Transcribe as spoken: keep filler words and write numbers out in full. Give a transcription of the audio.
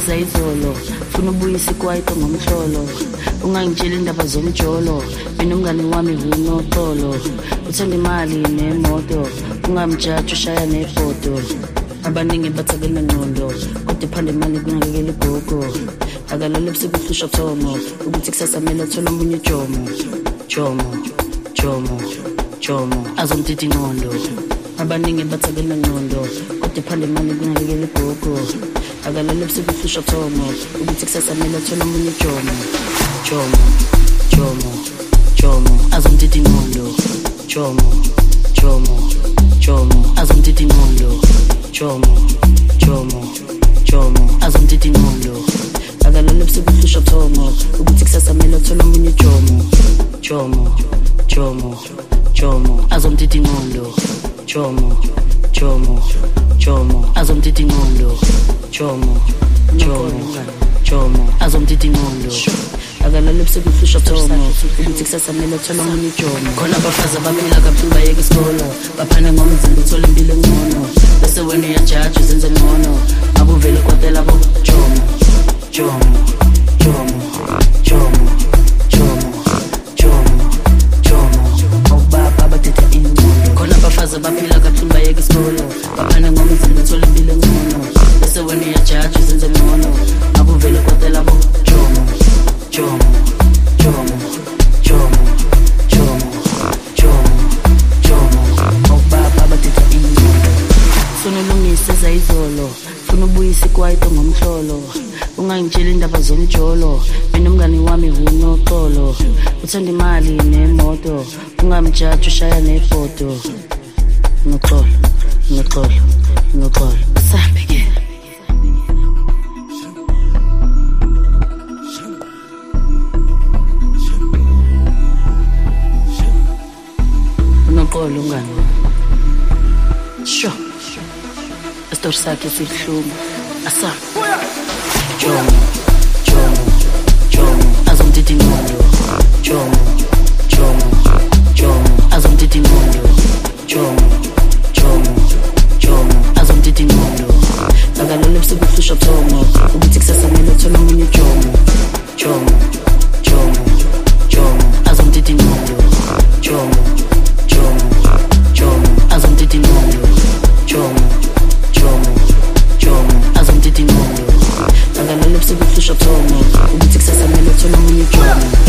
ungangilungisa izolo, funa ubuyisa ikwaito ngomhlolo. Ungangitshela indaba zomjolo, mina umngani wami vunoxolo. Uthanda imali nemoto, ungamjaji ushaya nefoto. Abaningi bathakela ngqondo, kodwa phande imali kunakekela igogo. Akalale ebusuku uhlusha thomo, ukuthi kusasa mele athola omunye jomo. Jomo, jomo, jomo, azomtiti ingqondo. Abaningi bathakela ngqondo, kodwa phande imali kunakekela igogo. Akalale ebusuku uhlusha thomo, ukuthi kusasa mele athola omunye jomo. Jomo, jomo, jomo, azomtiti ingqondo. Jomo, jomo, jomo, azomtiti ingqondo. Jomo, jomo, jomo, azomtiti ingqondo. Akalale ebusuku uhlusha thomo, ukuthi kusasa mele athola omunye jomo. Jomo, jomo, jomo, azomtiti ingqondo. Jomo, jomo, jomo, azomtiti ingqondo. Jomo, jomo, jomo, azomtiti ingqondo. Akalale ebusuku uhlusha thomo, ukuthi kusasa mele athola omunye jomo. Khona abafazi abaphila kabuhlungu bayeka isikolo, baphane ngomzimba uthole impilo engcono. Bese wena uyajaji uzenze ngcono, akuvele kwatela bo jomo. Jomo, jomo, jomo, jomo, jomo, jomo, obaba abathetha ingqondo. Khona abafazi abaphila kabuhlungu bayeka isikolo, baphane ngomzimba uthole impilo engcono. Bese wena uyajaji uzenze ngcono, akuvele kwatela bo jomo. Jomo, jomo, jomo, jomo, jomo, jomo, obaba abathetha ingqondo. Funa ulungise zayizolo, funa ubuyisa ikwaito ngomhlolo. Ungangitshela indaba zomjolo, mina umngani wami vunoxolo. Uthanda imali nemoto, ungamjaji ushaya nefoto. Noxolo, noxolo, noxolo, sambe ke. Noxolo mngani. Sho. Isitori sakhe sihlungu. Asa. Jomo, jomo, jomo, azomtiti ingqondo. Jomo, jomo, jomo, azomtiti ingqondo. Jomo, jomo, jomo, azomtiti ingqondo. Akalale ebusuku uhlusha thomo, ukuthi kusasa mele athola omunye jomo. Jomo, jomo, jomo, azomtiti ingqondo. Jomo, jomo, jomo, azomtiti ingqondo. Jomo, jomo, jomo, azomtiti ingqondo. Akalale ebusuku uhlusha thomo, ukuthi kusasa mele athola omunye jomo.